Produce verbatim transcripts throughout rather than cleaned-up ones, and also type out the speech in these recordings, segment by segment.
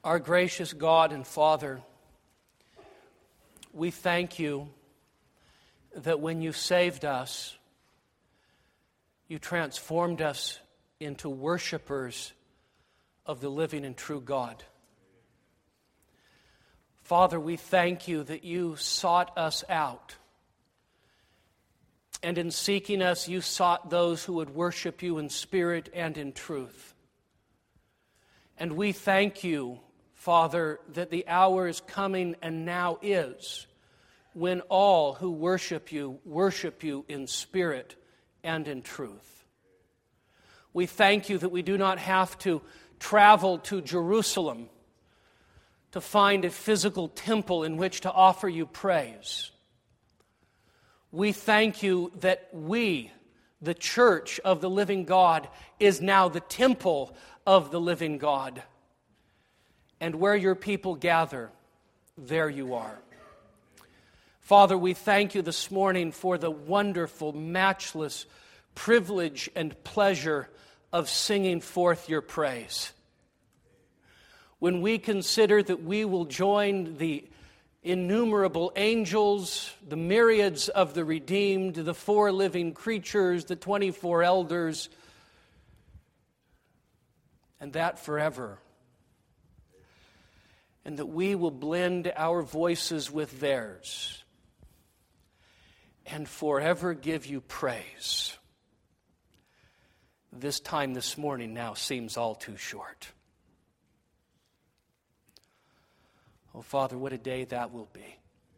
Our gracious God and Father, we thank you that when you saved us, you transformed us into worshipers of the living and true God. Father, we thank you that you sought us out. And in seeking us, you sought those who would worship you in spirit and in truth. And we thank you, Father, that the hour is coming and now is when all who worship you, worship you in spirit and in truth. We thank you that we do not have to travel to Jerusalem to find a physical temple in which to offer you praise. We thank you that we, the church of the living God, is now the temple of the living God. And where your people gather, there you are. Father, we thank you this morning for the wonderful, matchless privilege and pleasure of singing forth your praise. When we consider that we will join the innumerable angels, the myriads of the redeemed, the four living creatures, the twenty-four elders, and that forever. And that we will blend our voices with theirs and forever give you praise. This time this morning now seems all too short. Oh, Father, what a day that will be.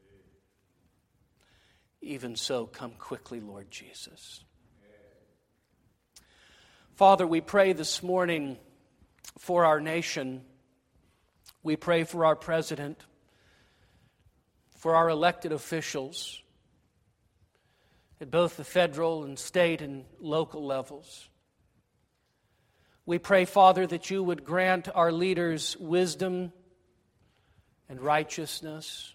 Even so, come quickly, Lord Jesus. Father, we pray this morning for our nation. We pray for our president, for our elected officials at both the federal and state and local levels. We pray, Father, that you would grant our leaders wisdom and righteousness.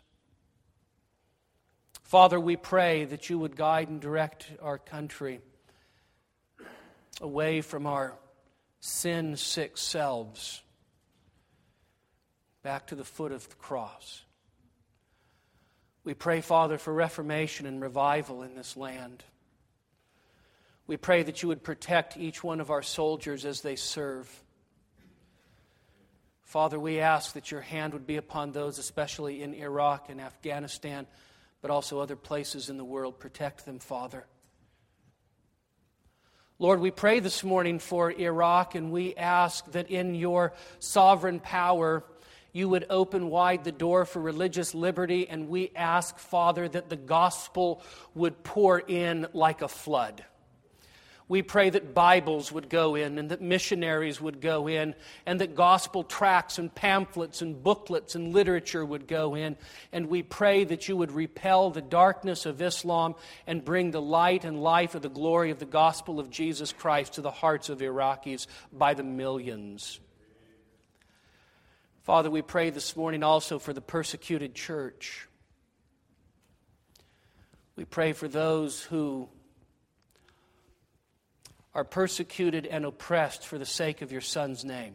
Father, we pray that you would guide and direct our country away from our sin-sick selves back to the foot of the cross. We pray, Father, for reformation and revival in this land. We pray that you would protect each one of our soldiers as they serve. Father, we ask that your hand would be upon those, especially in Iraq and Afghanistan, but also other places in the world. Protect them, Father. Lord, we pray this morning for Iraq, and we ask that in your sovereign power, you would open wide the door for religious liberty, and we ask, Father, that the gospel would pour in like a flood. We pray that Bibles would go in and that missionaries would go in and that gospel tracts and pamphlets and booklets and literature would go in. And we pray that you would repel the darkness of Islam and bring the light and life of the glory of the gospel of Jesus Christ to the hearts of Iraqis by the millions. Father, we pray this morning also for the persecuted church. We pray for those who are persecuted and oppressed for the sake of your Son's name.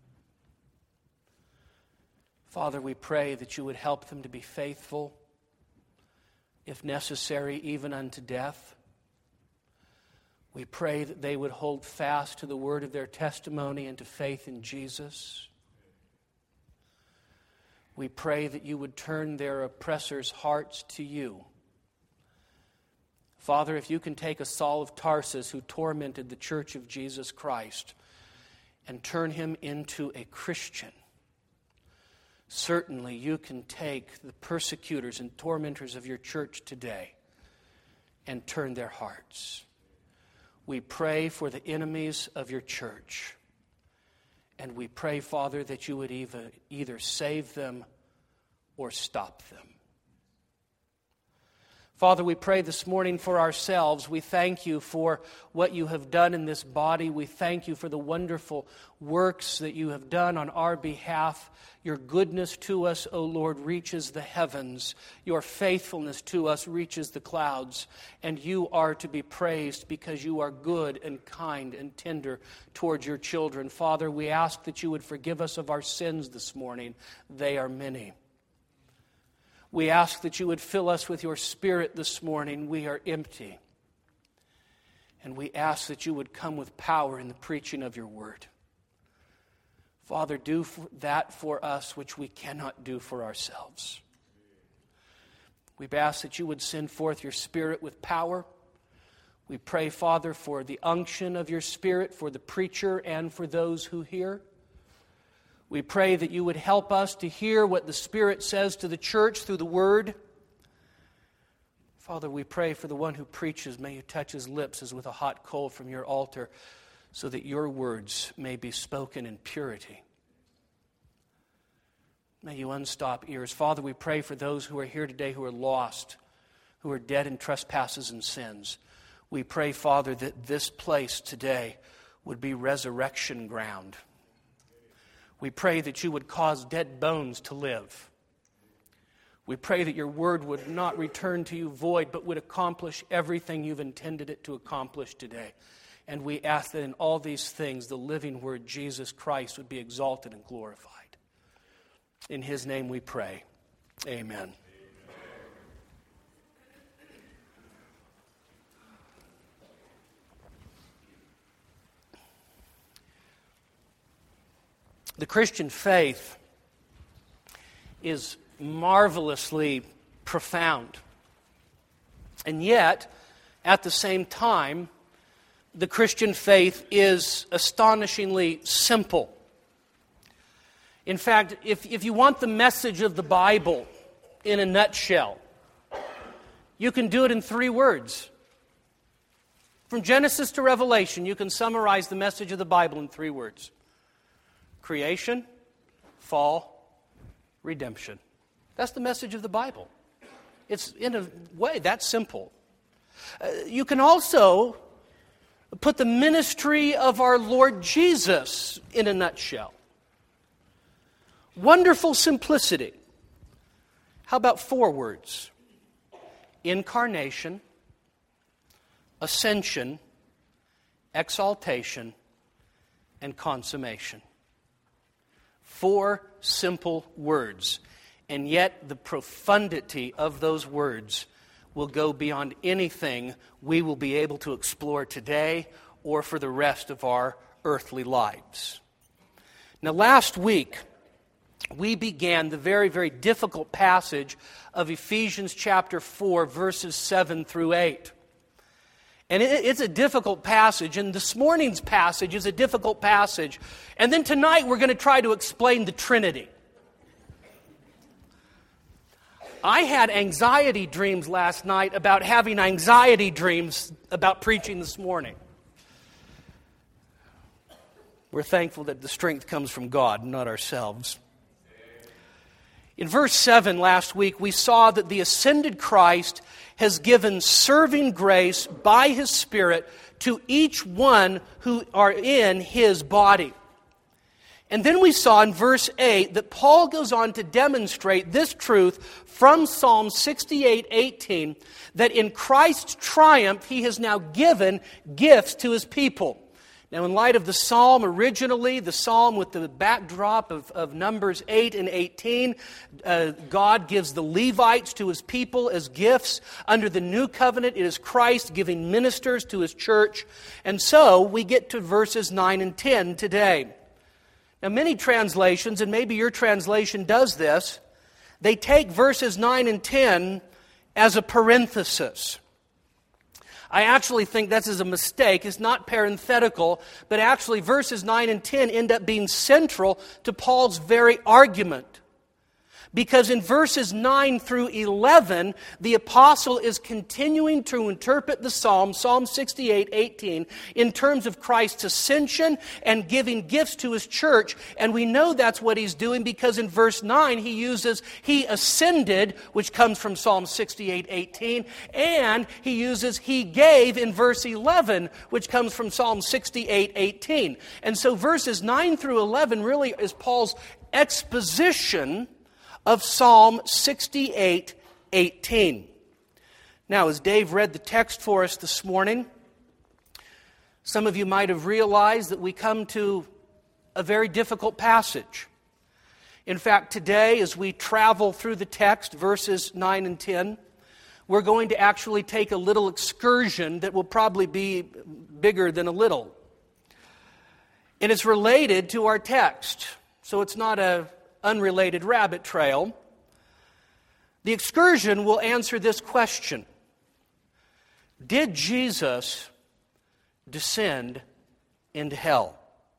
Father, we pray that you would help them to be faithful, if necessary, even unto death. We pray that they would hold fast to the word of their testimony and to faith in Jesus. We pray that you would turn their oppressors' hearts to you. Father, if you can take a Saul of Tarsus who tormented the church of Jesus Christ and turn him into a Christian, certainly you can take the persecutors and tormentors of your church today and turn their hearts. We pray for the enemies of your church, and we pray, Father, that you would either, either save them or stop them. Father, we pray this morning for ourselves. We thank you for what you have done in this body. We thank you for the wonderful works that you have done on our behalf. Your goodness to us, O Lord, reaches the heavens. Your faithfulness to us reaches the clouds. And you are to be praised because you are good and kind and tender towards your children. Father, we ask that you would forgive us of our sins this morning. They are many. We ask that you would fill us with your Spirit this morning. We are empty. And we ask that you would come with power in the preaching of your word. Father, do that for us which we cannot do for ourselves. We ask that you would send forth your Spirit with power. We pray, Father, for the unction of your Spirit, for the preacher and for those who hear. We pray that you would help us to hear what the Spirit says to the church through the Word. Father, we pray for the one who preaches. May you touch his lips as with a hot coal from your altar, so that your words may be spoken in purity. May you unstop ears. Father, we pray for those who are here today who are lost, who are dead in trespasses and sins. We pray, Father, that this place today would be resurrection ground. We pray that you would cause dead bones to live. We pray that your word would not return to you void, but would accomplish everything you've intended it to accomplish today. And we ask that in all these things, the living word, Jesus Christ, would be exalted and glorified. In his name we pray. Amen. The Christian faith is marvelously profound. And yet, at the same time, the Christian faith is astonishingly simple. In fact, if, if you want the message of the Bible in a nutshell, you can do it in three words. From Genesis to Revelation, you can summarize the message of the Bible in three words. Creation, fall, redemption. That's the message of the Bible. It's in a way that simple. Uh, you can also put the ministry of our Lord Jesus in a nutshell. Wonderful simplicity. How about four words? Incarnation, ascension, exaltation, and consummation. Four simple words. And yet the profundity of those words will go beyond anything we will be able to explore today or for the rest of our earthly lives. Now, last week, we began the very, very difficult passage of Ephesians chapter four, verses seven through eight. And it's a difficult passage, and this morning's passage is a difficult passage. And then tonight we're going to try to explain the Trinity. I had anxiety dreams last night about having anxiety dreams about preaching this morning. We're thankful that the strength comes from God, not ourselves. In verse seven last week, we saw that the ascended Christ has given serving grace by His Spirit to each one who are in His body. And then we saw in verse eight that Paul goes on to demonstrate this truth from Psalm sixty-eight eighteen, that in Christ's triumph He has now given gifts to His people. Now, in light of the psalm originally, the psalm with the backdrop of, of Numbers eight and eighteen, uh, God gives the Levites to His people as gifts. Under the new covenant, it is Christ giving ministers to His church. And so, we get to verses nine and ten today. Now, many translations, and maybe your translation does this, they take verses nine and ten as a parenthesis. I actually think this is a mistake. It's not parenthetical, but actually verses nine and ten end up being central to Paul's very argument. Because in verses nine through eleven, the apostle is continuing to interpret the psalm, Psalm sixty-eight eighteen, in terms of Christ's ascension and giving gifts to his church. And we know that's what he's doing because in verse nine he uses, he ascended, which comes from Psalm sixty-eight eighteen, and he uses, he gave in verse eleven, which comes from Psalm sixty-eight eighteen. And so verses nine through eleven really is Paul's exposition of Psalm sixty-eight eighteen. Now, as Dave read the text for us this morning, some of you might have realized that we come to a very difficult passage. In fact, today, as we travel through the text, verses nine and ten, we're going to actually take a little excursion that will probably be bigger than a little. And it's related to our text, so it's not a unrelated rabbit trail. The excursion will answer this question: did Jesus descend into hell?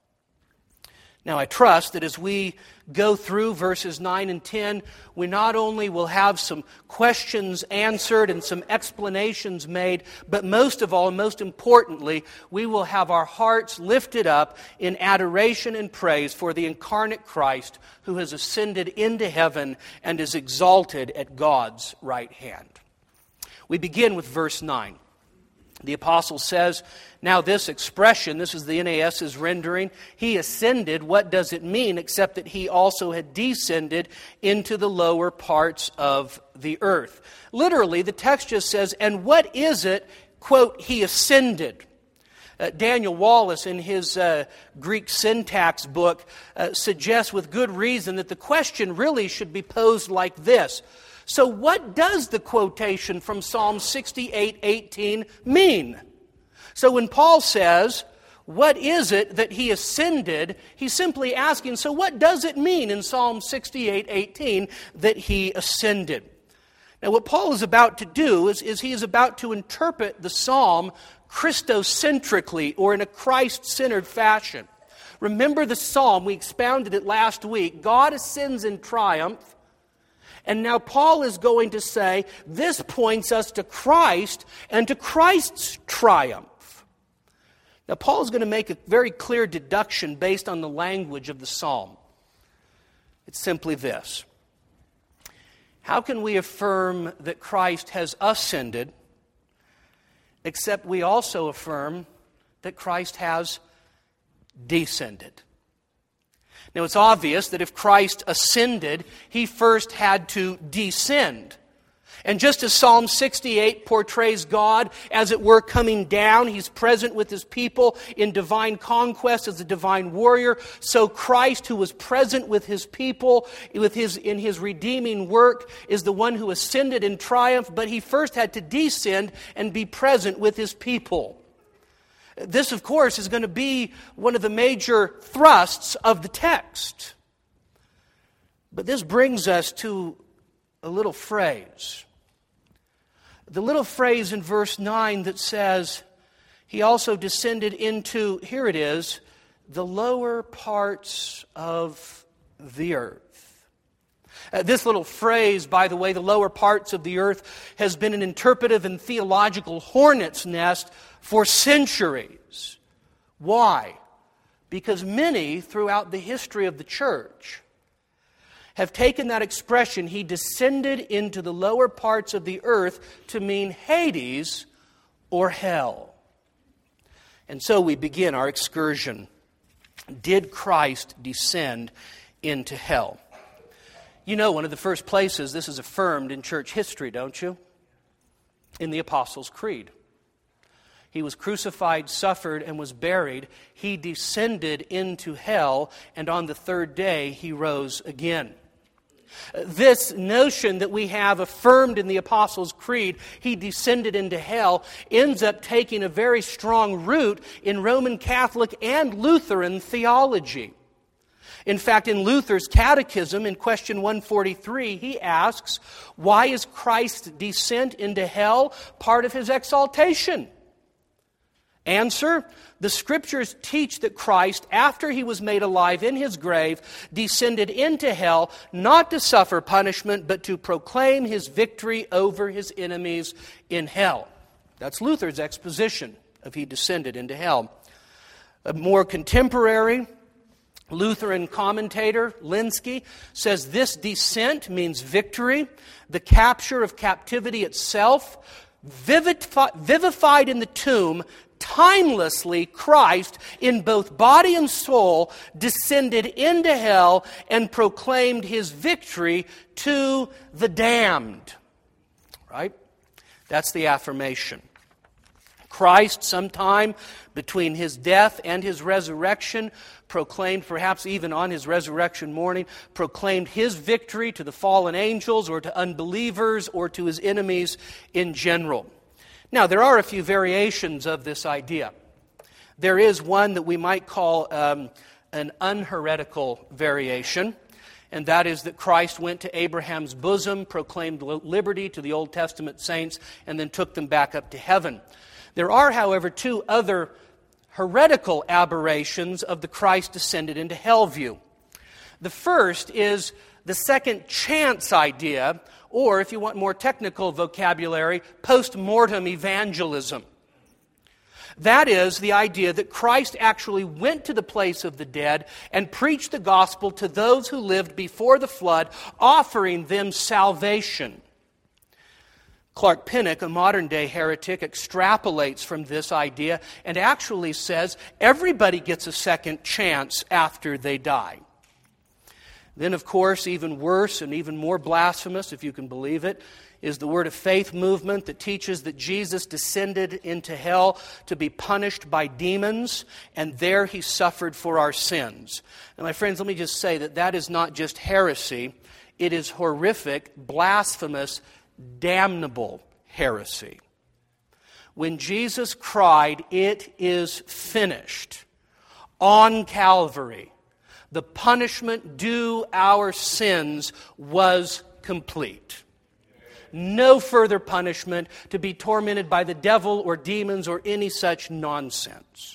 Now, I trust that as we go through verses nine and ten, we not only will have some questions answered and some explanations made, but most of all, and most importantly, we will have our hearts lifted up in adoration and praise for the incarnate Christ who has ascended into heaven and is exalted at God's right hand. We begin with verse nine. The apostle says, now this expression, this is the N A S's rendering, he ascended, what does it mean except that he also had descended into the lower parts of the earth? Literally, the text just says, and what is it, quote, he ascended? Uh, Daniel Wallace, in his uh, Greek syntax book, uh, suggests with good reason that the question really should be posed like this. So what does the quotation from Psalm sixty-eight eighteen mean? So when Paul says, what is it that he ascended, he's simply asking, so what does it mean in Psalm sixty-eight eighteen that he ascended? Now what Paul is about to do is, is he is about to interpret the psalm Christocentrically, or in a Christ-centered fashion. Remember the psalm, we expounded it last week. God ascends in triumph. And now Paul is going to say, this points us to Christ and to Christ's triumph. Now Paul is going to make a very clear deduction based on the language of the psalm. It's simply this: how can we affirm that Christ has ascended, except we also affirm that Christ has descended? Now, it's obvious that if Christ ascended, he first had to descend. And just as Psalm sixty-eight portrays God, as it were, coming down, he's present with his people in divine conquest as a divine warrior, so Christ, who was present with his people with his, in his redeeming work, is the one who ascended in triumph, but he first had to descend and be present with his people. This, of course, is going to be one of the major thrusts of the text. But this brings us to a little phrase. The little phrase in verse nine that says, he also descended into, here it is, the lower parts of the earth. Uh, this little phrase, by the way, the lower parts of the earth, has been an interpretive and theological hornet's nest for centuries. Why? Because many throughout the history of the church have taken that expression, he descended into the lower parts of the earth, to mean Hades or hell. And so we begin our excursion. Did Christ descend into hell? You know, one of the first places this is affirmed in church history, don't you? In the Apostles' Creed. He was crucified, suffered, and was buried. He descended into hell, and on the third day he rose again. This notion that we have affirmed in the Apostles' Creed, he descended into hell, ends up taking a very strong root in Roman Catholic and Lutheran theology. In fact, in Luther's Catechism, in question one forty-three, he asks, why is Christ's descent into hell part of his exaltation? Answer: the Scriptures teach that Christ, after he was made alive in his grave, descended into hell, not to suffer punishment, but to proclaim his victory over his enemies in hell. That's Luther's exposition of he descended into hell. A more contemporary Lutheran commentator, Lenski, says this descent means victory, the capture of captivity itself, vivifi- vivified in the tomb. Timelessly, Christ, in both body and soul, descended into hell and proclaimed his victory to the damned. Right? That's the affirmation. Christ, sometime between his death and his resurrection, proclaimed, perhaps even on his resurrection morning, proclaimed his victory to the fallen angels or to unbelievers or to his enemies in general. Now, there are a few variations of this idea. There is one that we might call um, an unheretical variation, and that is that Christ went to Abraham's bosom, proclaimed liberty to the Old Testament saints, and then took them back up to heaven. There are, however, two other heretical aberrations of the Christ descended into hell view. The first is the second chance idea, or, if you want more technical vocabulary, post-mortem evangelism. That is the idea that Christ actually went to the place of the dead and preached the gospel to those who lived before the flood, offering them salvation. Clark Pinnock, a modern-day heretic, extrapolates from this idea and actually says everybody gets a second chance after they die. Then, of course, even worse and even more blasphemous, if you can believe it, is the Word of Faith movement that teaches that Jesus descended into hell to be punished by demons, and there he suffered for our sins. And my friends, let me just say that that is not just heresy, it is horrific, blasphemous, damnable heresy. When Jesus cried, "It is finished," on Calvary, the punishment due our sins was complete. No further punishment to be tormented by the devil or demons or any such nonsense.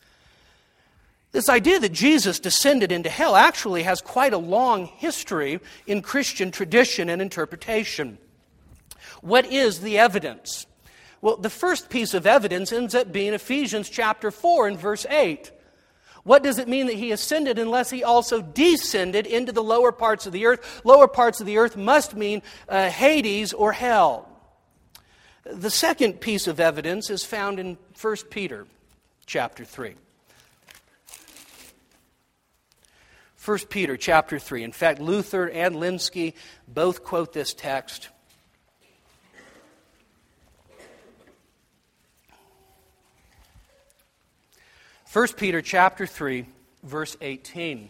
This idea that Jesus descended into hell actually has quite a long history in Christian tradition and interpretation. What is the evidence? Well, the first piece of evidence ends up being Ephesians chapter four and verse eight. What does it mean that he ascended unless he also descended into the lower parts of the earth? Lower parts of the earth must mean uh, Hades or hell. The second piece of evidence is found in First Peter chapter three. First Peter chapter three. In fact, Luther and Lenski both quote this text. First Peter chapter three, verse eighteen.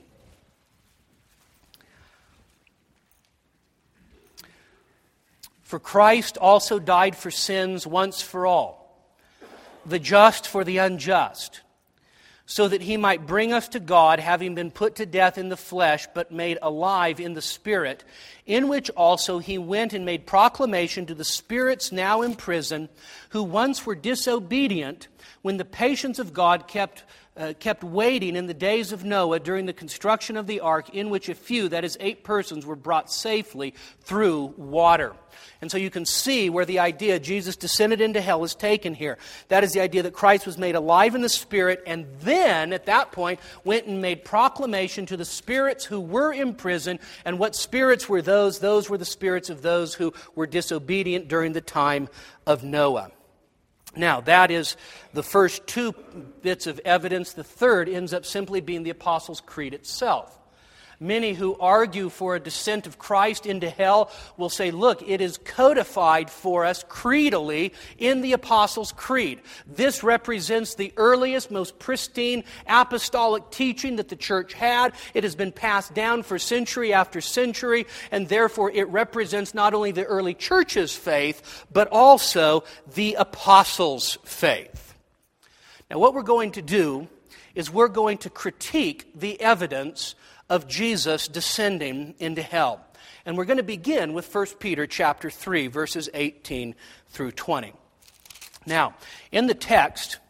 For Christ also died for sins once for all, the just for the unjust, so that he might bring us to God, having been put to death in the flesh, but made alive in the Spirit, in which also he went and made proclamation to the spirits now in prison, who once were disobedient, when the patience of God kept uh, kept waiting in the days of Noah during the construction of the ark, in which a few, that is eight persons, were brought safely through water. And so you can see where the idea Jesus descended into hell is taken here. That is the idea that Christ was made alive in the Spirit, and then, at that point, went and made proclamation to the spirits who were in prison. And what spirits were those? Those were the spirits of those who were disobedient during the time of Noah. Now, that is the first two bits of evidence. The third ends up simply being the Apostles' Creed itself. Many who argue for a descent of Christ into hell will say, look, it is codified for us creedally in the Apostles' Creed. This represents the earliest, most pristine apostolic teaching that the church had. It has been passed down for century after century, and therefore it represents not only the early church's faith, but also the apostles' faith. Now, what we're going to do is we're going to critique the evidence of Jesus descending into hell. And we're going to begin with First Peter chapter three, verses eighteen through twenty. Now, in the text,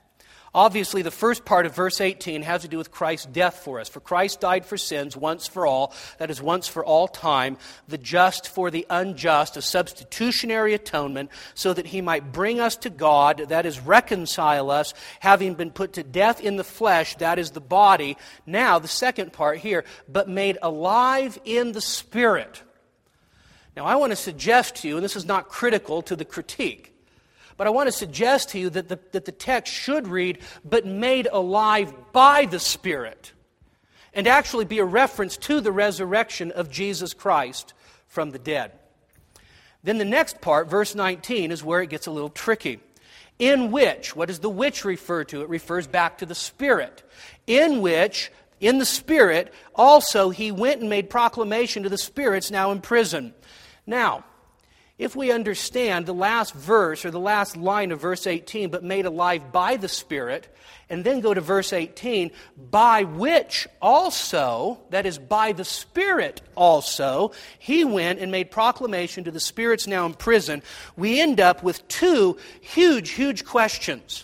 Obviously, the first part of verse eighteen has to do with Christ's death for us. For Christ died for sins once for all, that is, once for all time, the just for the unjust, a substitutionary atonement, so that he might bring us to God, that is, reconcile us, having been put to death in the flesh, that is, the body. Now, the second part here, but made alive in the Spirit. Now, I want to suggest to you, and this is not critical to the critique, but I want to suggest to you that the, that the text should read, but made alive by the Spirit, and actually be a reference to the resurrection of Jesus Christ from the dead. Then the next part, verse nineteen, is where it gets a little tricky. In which, what does the which refer to? It refers back to the Spirit. In which, in the Spirit, also he went and made proclamation to the spirits now in prison. Now, if we understand the last verse, or the last line of verse eighteen, but made alive by the Spirit, and then go to verse eighteen, by which also, that is, by the Spirit also, he went and made proclamation to the spirits now in prison, we end up with two huge, huge questions.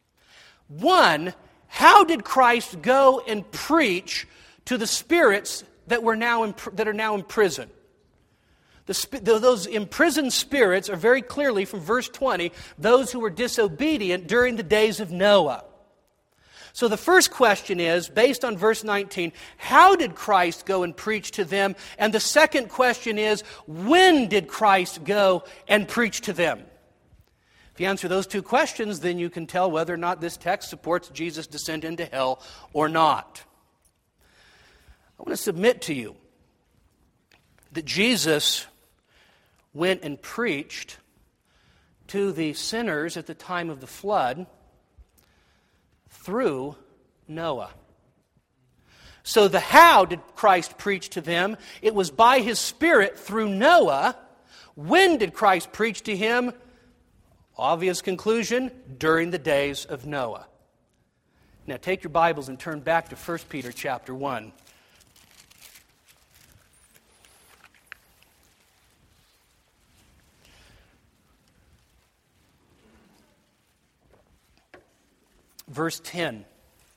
One, how did Christ go and preach to the spirits that were now in, that are now in prison? The, those imprisoned spirits are very clearly, from verse twenty, those who were disobedient during the days of Noah. So the first question is, based on verse nineteen, how did Christ go and preach to them? And the second question is, when did Christ go and preach to them? If you answer those two questions, then you can tell whether or not this text supports Jesus' descent into hell or not. I want to submit to you that Jesus went and preached to the sinners at the time of the flood through Noah. So the how did Christ preach to them? It was by His Spirit through Noah. When did Christ preach to him? Obvious conclusion, during the days of Noah. Now take your Bibles and turn back to First Peter chapter one. Verse ten.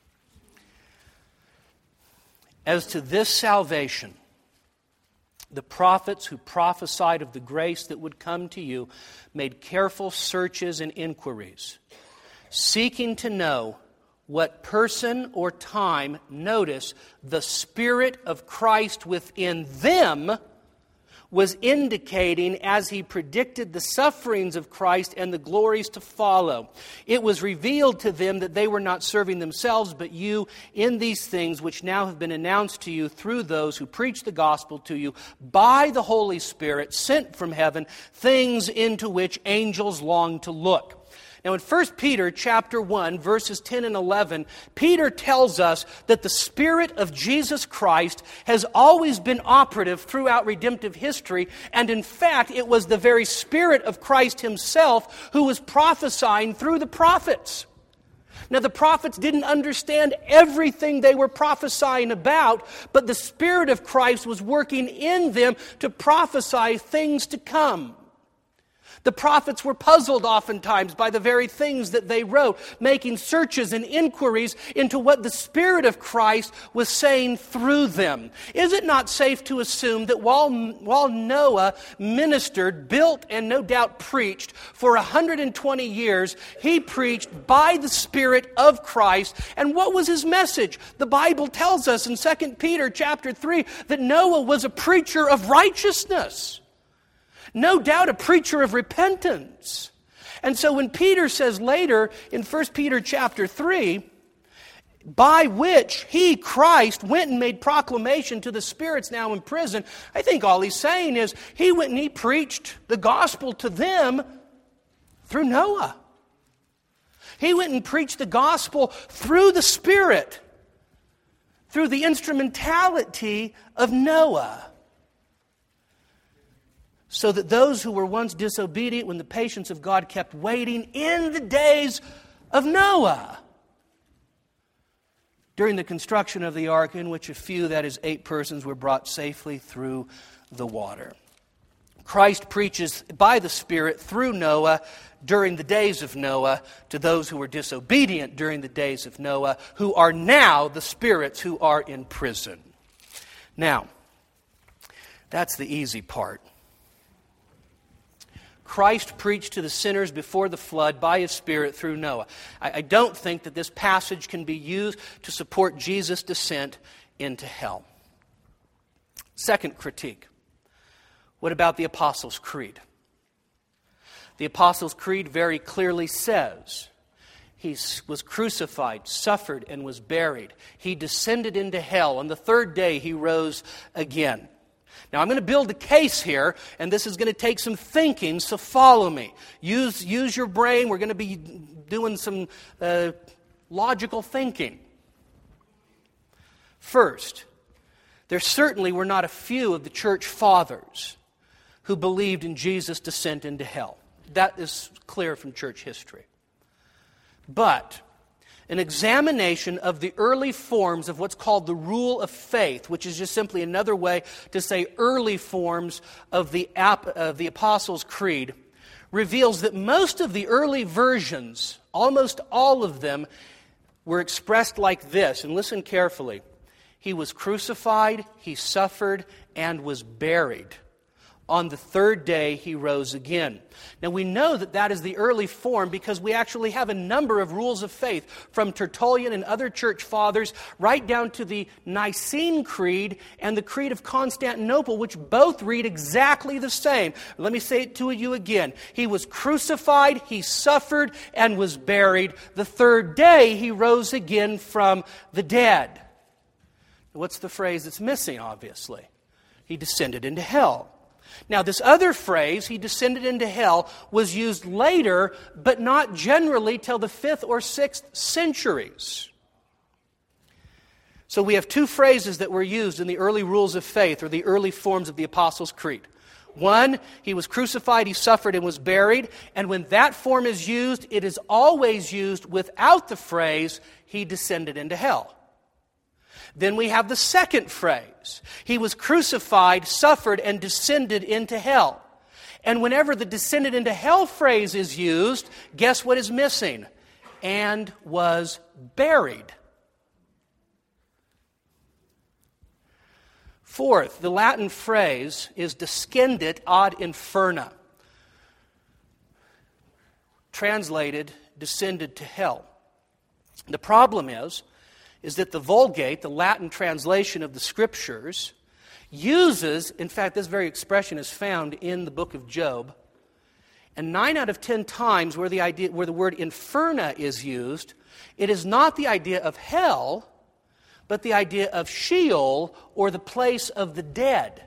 As to this salvation, the prophets who prophesied of the grace that would come to you made careful searches and inquiries, seeking to know what person or time, notice, the Spirit of Christ within them was indicating as He predicted the sufferings of Christ and the glories to follow. It was revealed to them that they were not serving themselves, but you in these things which now have been announced to you through those who preach the gospel to you by the Holy Spirit sent from heaven, things into which angels long to look. Now in First Peter chapter one, verses ten and eleven, Peter tells us that the Spirit of Jesus Christ has always been operative throughout redemptive history, and in fact it was the very Spirit of Christ Himself who was prophesying through the prophets. Now the prophets didn't understand everything they were prophesying about, but the Spirit of Christ was working in them to prophesy things to come. The prophets were puzzled oftentimes by the very things that they wrote, making searches and inquiries into what the Spirit of Christ was saying through them. Is it not safe to assume that while, while Noah ministered, built, and no doubt preached for one hundred twenty years, he preached by the Spirit of Christ? And what was his message? The Bible tells us in Second Peter chapter three that Noah was a preacher of righteousness. No doubt a preacher of repentance. And so when Peter says later in First Peter chapter three, by which he, Christ, went and made proclamation to the spirits now in prison, I think all he's saying is he went and he preached the gospel to them through Noah. He went and preached the gospel through the Spirit, through the instrumentality of Noah. So that those who were once disobedient when the patience of God kept waiting in the days of Noah, during the construction of the ark in which a few, that is eight persons, were brought safely through the water. Christ preaches by the Spirit through Noah during the days of Noah to those who were disobedient during the days of Noah, who are now the spirits who are in prison. Now, that's the easy part. Christ preached to the sinners before the flood by His Spirit through Noah. I, I don't think that this passage can be used to support Jesus' descent into hell. Second critique. What about the Apostles' Creed? The Apostles' Creed very clearly says He was crucified, suffered, and was buried. He descended into hell. On the third day, He rose again. Now, I'm going to build a case here, and this is going to take some thinking, so follow me. Use, use your brain. We're going to be doing some uh, logical thinking. First, there certainly were not a few of the church fathers who believed in Jesus' descent into hell. That is clear from church history. But an examination of the early forms of what's called the rule of faith, which is just simply another way to say early forms of the, of the Apostles' Creed, reveals that most of the early versions, almost all of them, were expressed like this. And listen carefully. He was crucified, He suffered, and was buried. On the third day, He rose again. Now, we know that that is the early form because we actually have a number of rules of faith from Tertullian and other church fathers right down to the Nicene Creed and the Creed of Constantinople, which both read exactly the same. Let me say it to you again. He was crucified, He suffered, and was buried. The third day, He rose again from the dead. What's the phrase that's missing, obviously? He descended into hell. Now, this other phrase, He descended into hell, was used later, but not generally till the fifth or sixth centuries. So we have two phrases that were used in the early rules of faith, or the early forms of the Apostles' Creed. One, He was crucified, He suffered, and was buried. And when that form is used, it is always used without the phrase, He descended into hell. Then we have the second phrase. He was crucified, suffered, and descended into hell. And whenever the descended into hell phrase is used, guess what is missing? And was buried. Fourth, the Latin phrase is descendit ad inferna. Translated, descended to hell. The problem is, is that the Vulgate, the Latin translation of the Scriptures, uses, in fact, this very expression is found in the book of Job, and nine out of ten times where the idea, where the word inferna is used, it is not the idea of hell, but the idea of Sheol, or the place of the dead.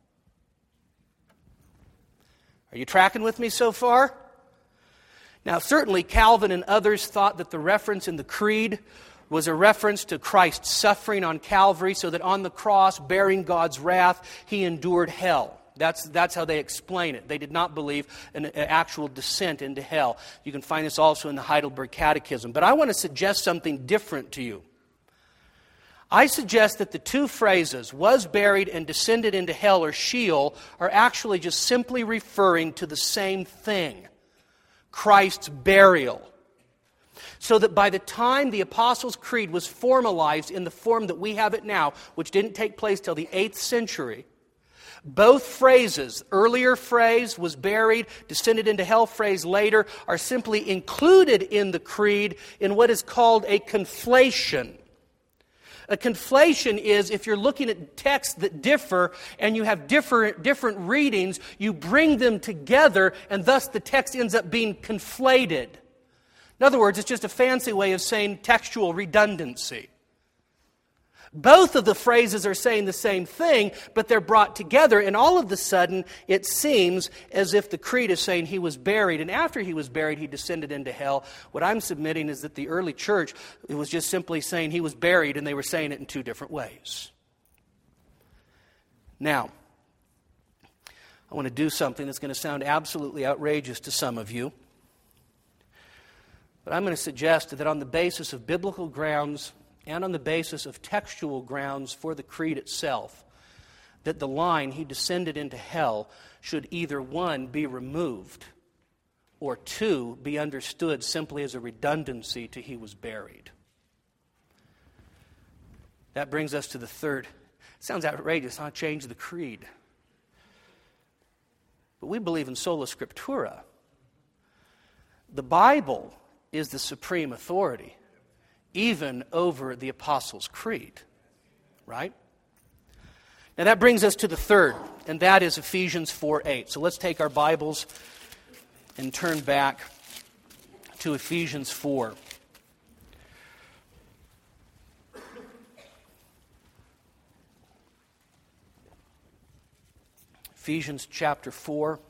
Are you tracking with me so far? Now, certainly Calvin and others thought that the reference in the Creed was a reference to Christ's suffering on Calvary, so that on the cross, bearing God's wrath, He endured hell. That's, that's how they explain it. They did not believe in an actual descent into hell. You can find this also in the Heidelberg Catechism. But I want to suggest something different to you. I suggest that the two phrases, was buried and descended into hell or Sheol, are actually just simply referring to the same thing. Christ's burial. So that by the time the Apostles' Creed was formalized in the form that we have it now, which didn't take place till the eighth century, both phrases, earlier phrase, was buried, descended into hell phrase later, are simply included in the Creed in what is called a conflation. A conflation is if you're looking at texts that differ and you have different, different readings, you bring them together and thus the text ends up being conflated. In other words, it's just a fancy way of saying textual redundancy. Both of the phrases are saying the same thing, but they're brought together, and all of a sudden it seems as if the Creed is saying He was buried, and after He was buried, He descended into hell. What I'm submitting is that the early church it was just simply saying He was buried, and they were saying it in two different ways. Now, I want to do something that's going to sound absolutely outrageous to some of you. But I'm going to suggest that on the basis of biblical grounds and on the basis of textual grounds for the Creed itself, that the line, he descended into hell, should either, one, be removed, or two, be understood simply as a redundancy to he was buried. That brings us to the third. It sounds outrageous, huh? Change the creed. But we believe in sola scriptura. The Bible is the supreme authority, even over the Apostles' Creed. Right? Now that brings us to the third, and that is Ephesians four eight. So let's take our Bibles and turn back to Ephesians four. Ephesians chapter four.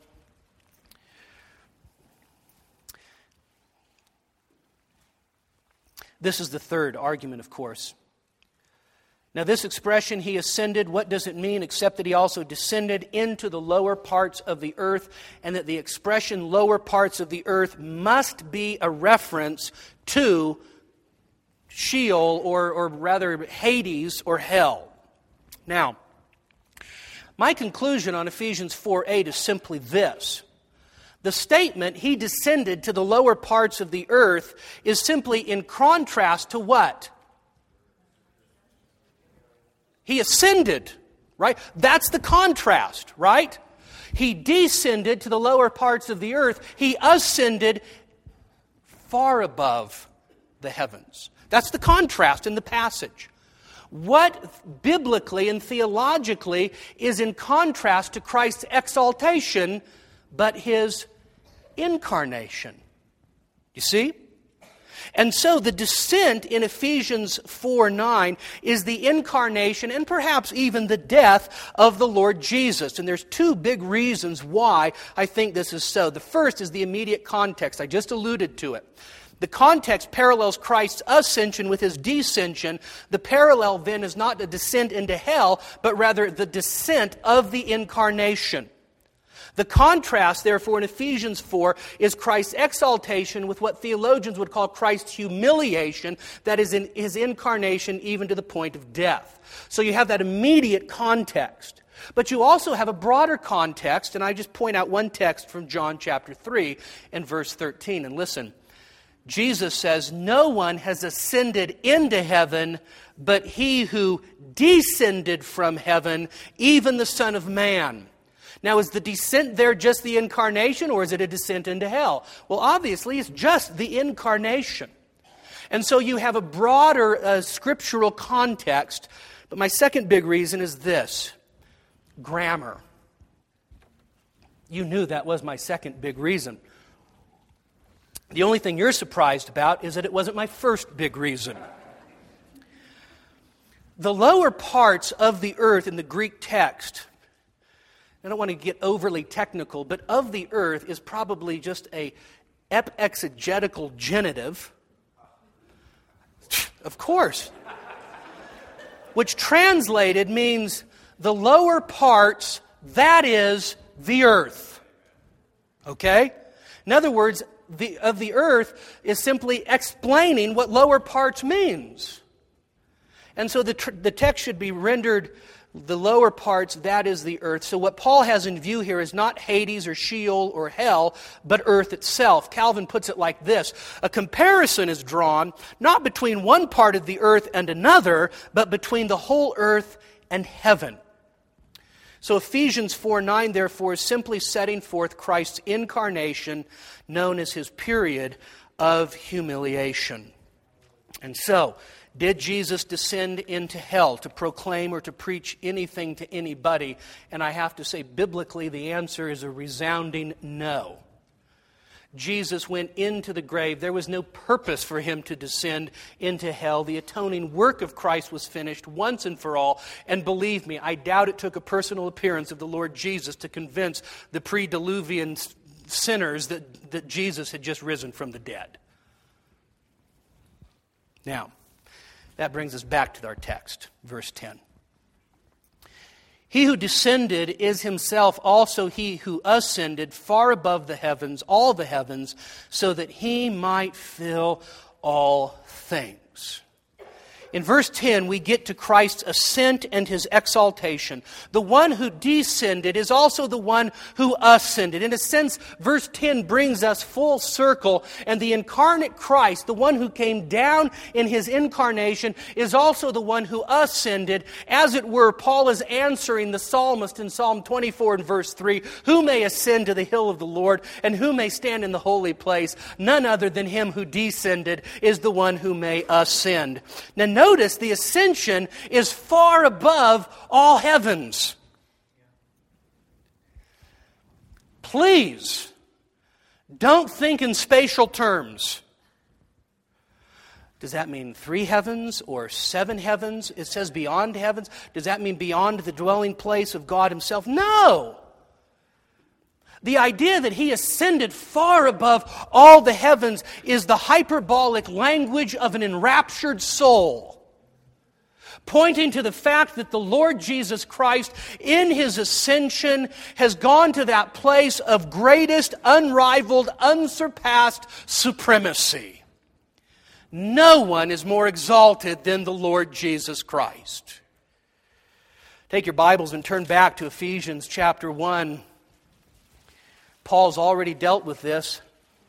This is the third argument, of course. Now this expression, he ascended, what does it mean except that he also descended into the lower parts of the earth, and that the expression lower parts of the earth must be a reference to Sheol, or, or rather Hades or hell. Now, my conclusion on Ephesians four eight is simply this. The statement, he descended to the lower parts of the earth, is simply in contrast to what? He ascended, right? That's the contrast, right? He descended to the lower parts of the earth. He ascended far above the heavens. That's the contrast in the passage. What biblically and theologically is in contrast to Christ's exaltation, but his incarnation? You see? And so the descent in Ephesians four nine is the incarnation and perhaps even the death of the Lord Jesus. And there's two big reasons why I think this is so. The first is the immediate context. I just alluded to it. The context parallels Christ's ascension with his descension. The parallel then is not the descent into hell, but rather the descent of the incarnation. The contrast, therefore, in Ephesians four is Christ's exaltation with what theologians would call Christ's humiliation, that is, in his incarnation even to the point of death. So you have that immediate context. But you also have a broader context, and I just point out one text from John chapter three and verse thirteen. And listen, Jesus says, "No one has ascended into heaven but he who descended from heaven, even the Son of Man." Now, is the descent there just the incarnation, or is it a descent into hell? Well, obviously, it's just the incarnation. And so you have a broader uh, scriptural context. But my second big reason is this: grammar. You knew that was my second big reason. The only thing you're surprised about is that it wasn't my first big reason. The lower parts of the earth in the Greek text, I don't want to get overly technical, but of the earth is probably just a ep-exegetical genitive. Of course. Which translated means the lower parts, that is the earth. Okay? In other words, the of the earth is simply explaining what lower parts means. And so the tr- the text should be rendered, the lower parts, that is the earth. So what Paul has in view here is not Hades or Sheol or hell, but earth itself. Calvin puts it like this: a comparison is drawn not between one part of the earth and another, but between the whole earth and heaven. So Ephesians four nine, therefore, is simply setting forth Christ's incarnation, known as his period of humiliation. And so, did Jesus descend into hell to proclaim or to preach anything to anybody? And I have to say, biblically, the answer is a resounding no. Jesus went into the grave. There was no purpose for him to descend into hell. The atoning work of Christ was finished once and for all. And believe me, I doubt it took a personal appearance of the Lord Jesus to convince the pre-diluvian sinners that, that Jesus had just risen from the dead. Now, that brings us back to our text, verse ten. He who descended is himself also he who ascended far above the heavens, all the heavens, so that he might fill all things. In verse ten, we get to Christ's ascent and His exaltation. The one who descended is also the one who ascended. In a sense, verse ten brings us full circle, and the incarnate Christ, the one who came down in His incarnation, is also the one who ascended. As it were, Paul is answering the psalmist in Psalm twenty-four and verse three, "Who may ascend to the hill of the Lord, and who may stand in the holy place? None other than Him who descended is the one who may ascend." Now, notice the ascension is far above all heavens. Please, don't think in spatial terms. Does that mean three heavens or seven heavens? It says beyond heavens. Does that mean beyond the dwelling place of God Himself? No! The idea that He ascended far above all the heavens is the hyperbolic language of an enraptured soul, pointing to the fact that the Lord Jesus Christ, in His ascension, has gone to that place of greatest, unrivaled, unsurpassed supremacy. No one is more exalted than the Lord Jesus Christ. Take your Bibles and turn back to Ephesians chapter one. Paul's already dealt with this.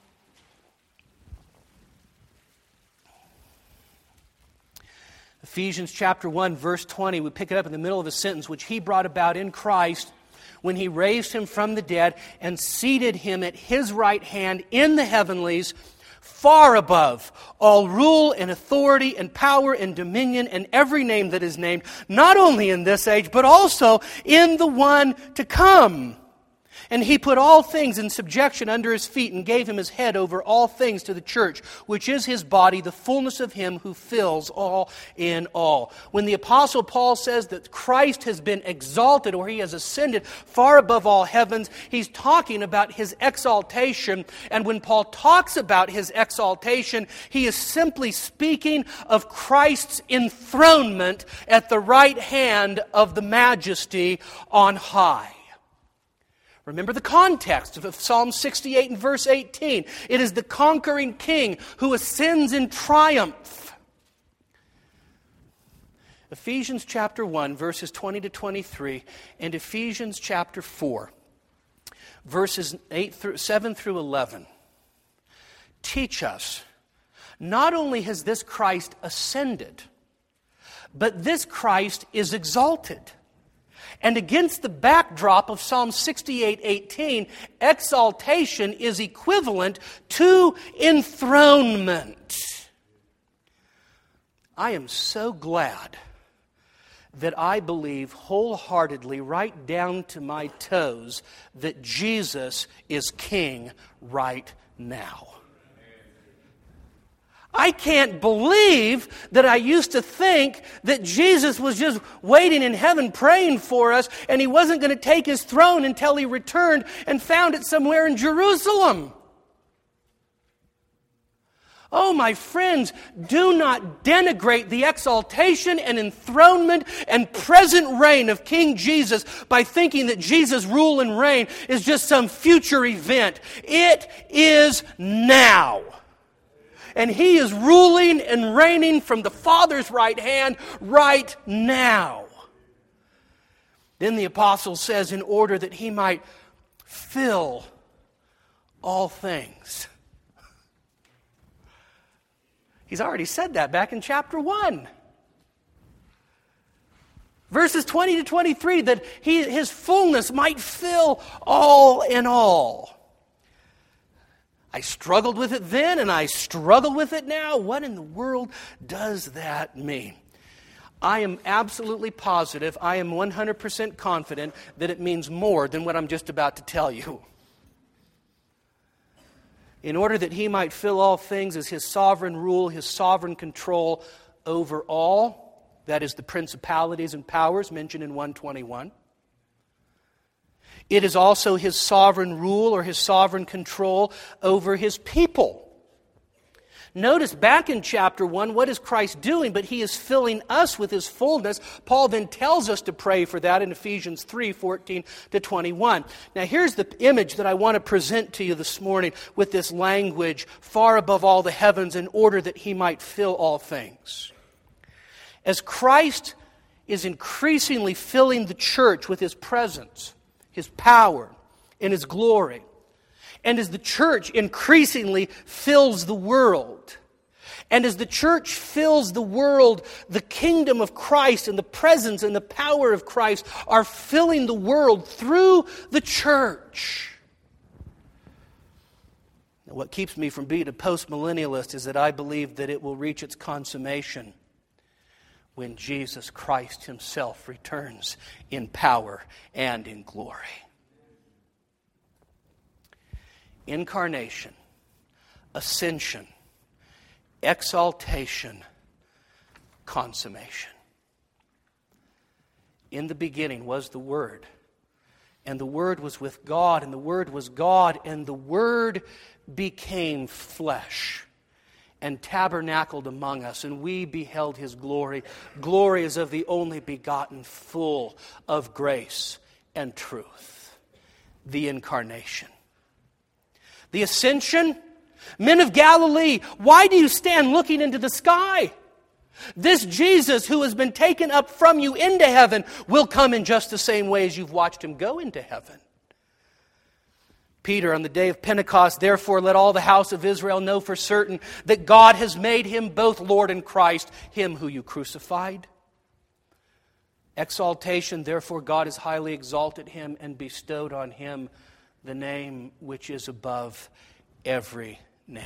Ephesians chapter one, verse twenty, we pick it up in the middle of a sentence, "which He brought about in Christ when He raised Him from the dead and seated Him at His right hand in the heavenlies, far above all rule and authority and power and dominion and every name that is named, not only in this age, but also in the one to come. And He put all things in subjection under His feet and gave Him His head over all things to the church, which is His body, the fullness of Him who fills all in all." When the Apostle Paul says that Christ has been exalted, or He has ascended far above all heavens, he's talking about His exaltation. And when Paul talks about His exaltation, he is simply speaking of Christ's enthronement at the right hand of the Majesty on high. Remember the context of Psalm sixty-eight and verse eighteen. It is the conquering King who ascends in triumph. Ephesians chapter one, verses twenty to twenty-three, and Ephesians chapter four, verses eight through seven through eleven, teach us not only has this Christ ascended, but this Christ is exalted. And against the backdrop of Psalm sixty-eight eighteen, exaltation is equivalent to enthronement. I am so glad that I believe wholeheartedly, right down to my toes, that Jesus is King right now. I can't believe that I used to think that Jesus was just waiting in heaven praying for us, and He wasn't going to take His throne until He returned and found it somewhere in Jerusalem. Oh, my friends, do not denigrate the exaltation and enthronement and present reign of King Jesus by thinking that Jesus' rule and reign is just some future event. It is now. And He is ruling and reigning from the Father's right hand right now. Then the apostle says, in order that He might fill all things. He's already said that back in chapter one. Verses twenty to twenty-three, that he, His fullness might fill all in all. I struggled with it then, and I struggle with it now. What in the world does that mean? I am absolutely positive, I am one hundred percent confident that it means more than what I'm just about to tell you. In order that He might fill all things as His sovereign rule, His sovereign control over all, that is the principalities and powers mentioned in one twenty-one. It is also His sovereign rule or His sovereign control over His people. Notice back in chapter one, what is Christ doing? But He is filling us with His fullness. Paul then tells us to pray for that in Ephesians three, fourteen to twenty-one. Now here's the image that I want to present to you this morning with this language, far above all the heavens, in order that He might fill all things. As Christ is increasingly filling the church with His presence, His power, and His glory, and as the church increasingly fills the world, and as the church fills the world, the kingdom of Christ and the presence and the power of Christ are filling the world through the church. Now, what keeps me from being a postmillennialist is that I believe that it will reach its consummation when Jesus Christ Himself returns in power and in glory. Incarnation, ascension, exaltation, consummation. In the beginning was the Word, and the Word was with God, and the Word was God, and the Word became flesh and tabernacled among us, and we beheld His glory. Glory as of the only begotten, full of grace and truth. The incarnation. The ascension. Men of Galilee, why do you stand looking into the sky? This Jesus who has been taken up from you into heaven will come in just the same way as you've watched Him go into heaven. Peter, on the day of Pentecost, therefore let all the house of Israel know for certain that God has made Him both Lord and Christ, Him who you crucified. Exaltation, therefore God has highly exalted Him and bestowed on Him the name which is above every name.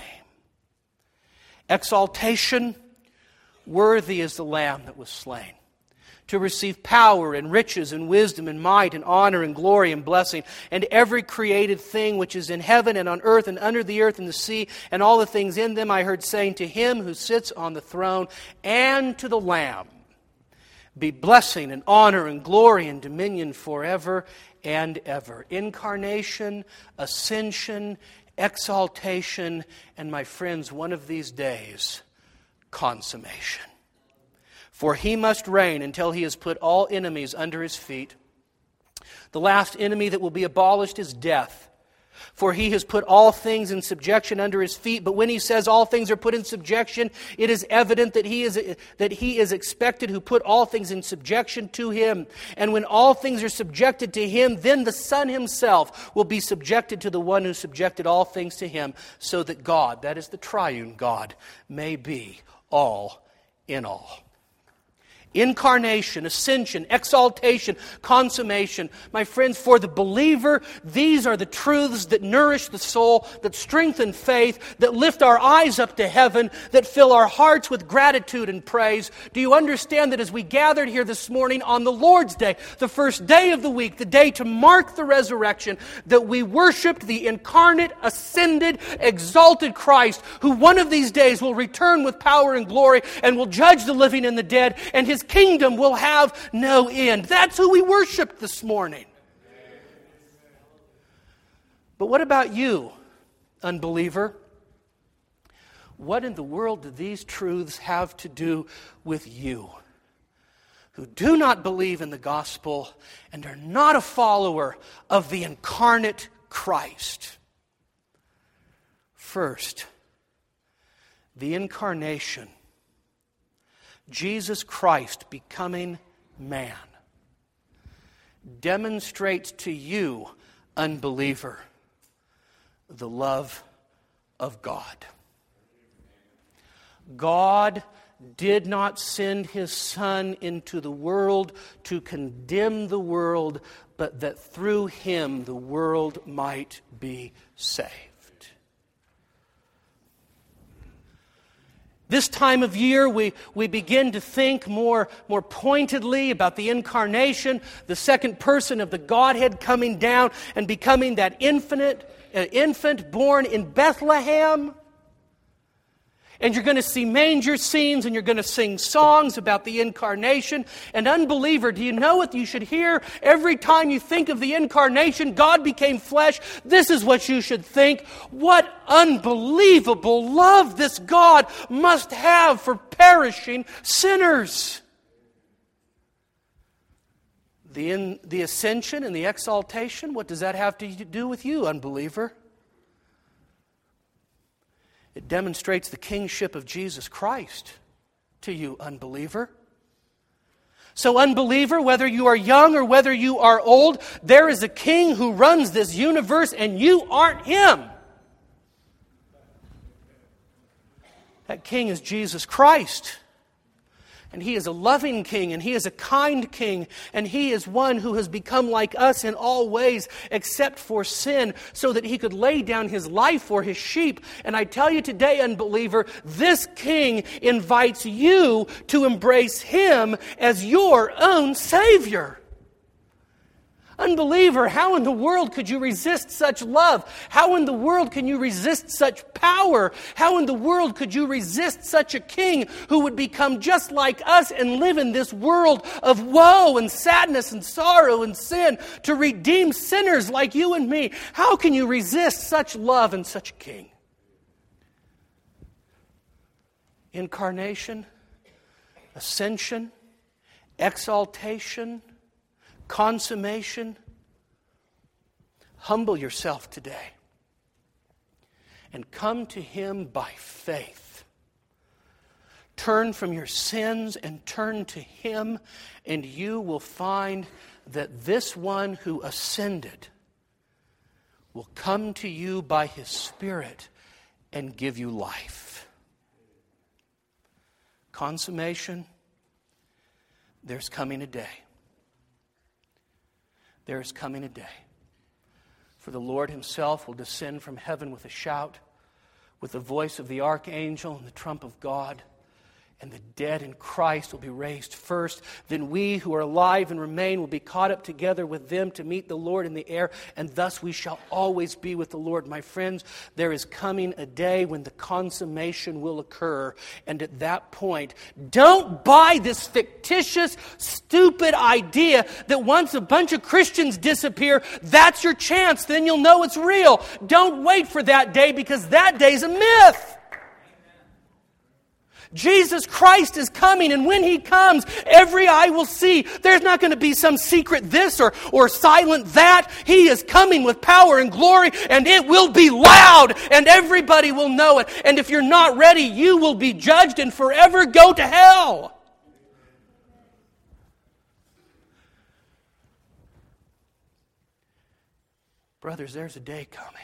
Exaltation, worthy is the Lamb that was slain, to receive power and riches and wisdom and might and honor and glory and blessing, and every created thing which is in heaven and on earth and under the earth and the sea, and all the things in them, I heard saying, to Him who sits on the throne and to the Lamb be blessing and honor and glory and dominion forever and ever. Incarnation, ascension, exaltation, and my friends, one of these days, consummation. For He must reign until He has put all enemies under His feet. The last enemy that will be abolished is death. For He has put all things in subjection under His feet. But when He says all things are put in subjection, it is evident that He is that He is expected who put all things in subjection to Him. And when all things are subjected to Him, then the Son Himself will be subjected to the one who subjected all things to Him, so that God, that is the triune God, may be all in all. Incarnation, ascension, exaltation, consummation. My friends, for the believer, these are the truths that nourish the soul, that strengthen faith, that lift our eyes up to heaven, that fill our hearts with gratitude and praise. Do you understand that as we gathered here this morning on the Lord's Day, the first day of the week, the day to mark the resurrection, that we worshiped the incarnate, ascended, exalted Christ, who one of these days will return with power and glory and will judge the living and the dead, and His kingdom will have no end. That's who we worshiped this morning. But what about you, unbeliever? What in the world do these truths have to do with you, who do not believe in the gospel and are not a follower of the incarnate Christ? First, the incarnation. Jesus Christ becoming man demonstrates to you, unbeliever, the love of God. God did not send His Son into the world to condemn the world, but that through Him the world might be saved. This time of year, we, we begin to think more, more pointedly about the incarnation, the second person of the Godhead coming down and becoming that infinite uh, infant born in Bethlehem. And you're going to see manger scenes, and you're going to sing songs about the incarnation. And unbeliever, do you know what you should hear every time you think of the incarnation? God became flesh. This is what you should think. What unbelievable love this God must have for perishing sinners. The, in, the ascension and the exaltation, what does that have to do with you, unbeliever? It demonstrates the kingship of Jesus Christ to you, unbeliever. So, unbeliever, whether you are young or whether you are old, there is a king who runs this universe, and you aren't him. That king is Jesus Christ. And he is a loving king, and he is a kind king, and he is one who has become like us in all ways except for sin, so that he could lay down his life for his sheep. And I tell you today, unbeliever, this king invites you to embrace him as your own Savior. Unbeliever, how in the world could you resist such love? How in the world can you resist such power? How in the world could you resist such a king who would become just like us and live in this world of woe and sadness and sorrow and sin to redeem sinners like you and me? How can you resist such love and such a king? Incarnation, ascension, exaltation, consummation. Humble yourself today and come to him by faith. Turn from your sins and turn to him, and you will find that this one who ascended will come to you by his Spirit and give you life. Consummation, there's coming a day. There is coming a day. For the Lord himself will descend from heaven with a shout, with the voice of the archangel and the trump of God. And the dead in Christ will be raised first. Then we who are alive and remain will be caught up together with them to meet the Lord in the air. And thus we shall always be with the Lord. My friends, there is coming a day when the consummation will occur. And at that point, don't buy this fictitious, stupid idea that once a bunch of Christians disappear, that's your chance. Then you'll know it's real. Don't wait for that day, because that day's a myth. Jesus Christ is coming, and when he comes, every eye will see. There's not going to be some secret this or, or silent that. He is coming with power and glory, and it will be loud, and everybody will know it. And if you're not ready, you will be judged and forever go to hell. Brothers, there's a day coming.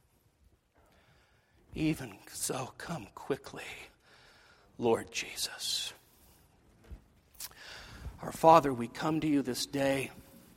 Even so, come quickly, Lord Jesus. Our Father, we come to you this day.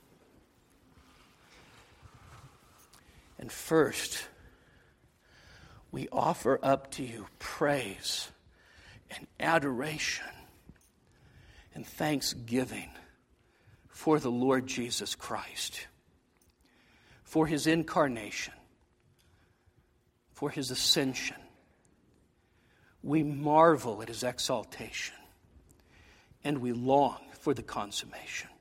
And first, we offer up to you praise and adoration and thanksgiving for the Lord Jesus Christ, for his incarnation, for his ascension. We marvel at his exaltation, and we long for the consummation.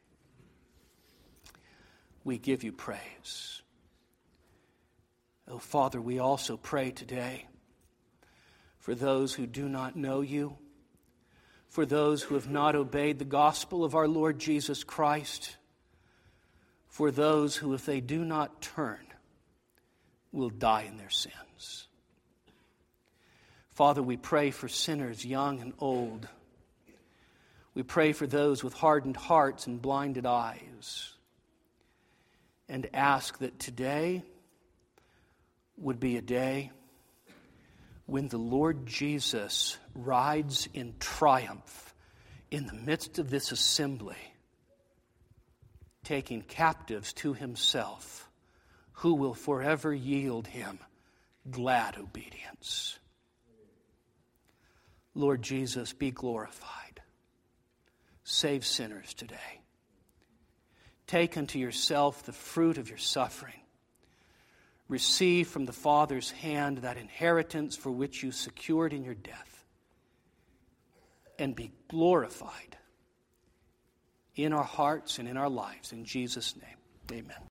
We give you praise. Oh, Father, we also pray today for those who do not know you, for those who have not obeyed the gospel of our Lord Jesus Christ, for those who, if they do not turn, will die in their sins. Father, we pray for sinners, young and old. We pray for those with hardened hearts and blinded eyes, and ask that today would be a day when the Lord Jesus rides in triumph in the midst of this assembly, taking captives to himself, who will forever yield him glad obedience. Lord Jesus, be glorified. Save sinners today. Take unto yourself the fruit of your suffering. Receive from the Father's hand that inheritance for which you secured in your death. And be glorified in our hearts and in our lives. In Jesus' name, amen.